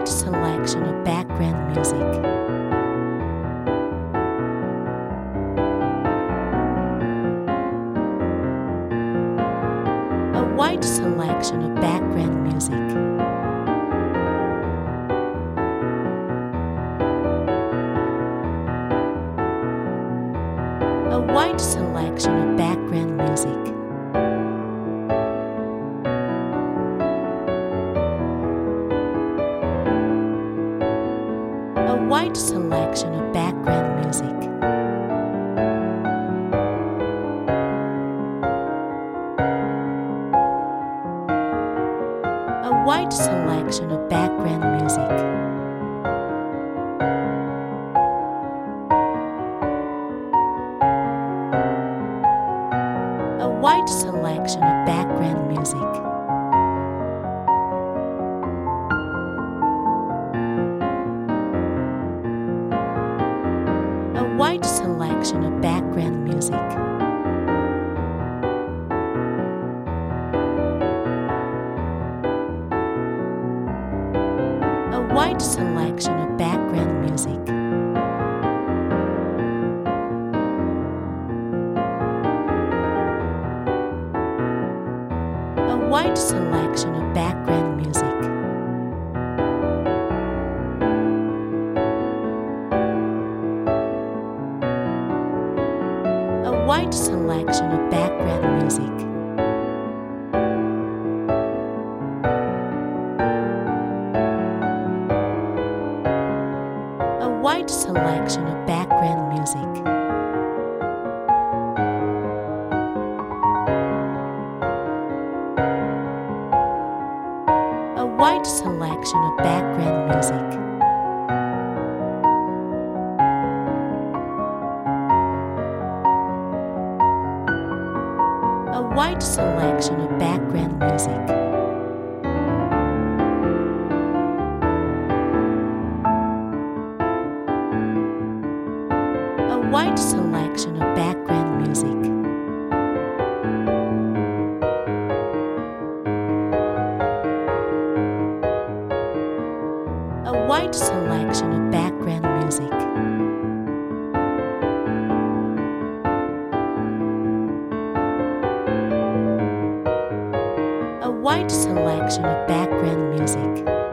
wide selection of background music. A wide selection of background music. A wide selection of background music. A wide selection of background music. A wide selection of background music. A wide selection of background music. A wide selection of background music. A wide selection of background music. A wide selection of background music. A wide selection of background music. A wide selection of background music. A wide selection of background music. A wide selection of background music. A wide selection of background music. A wide selection of background music. A wide selection of background music.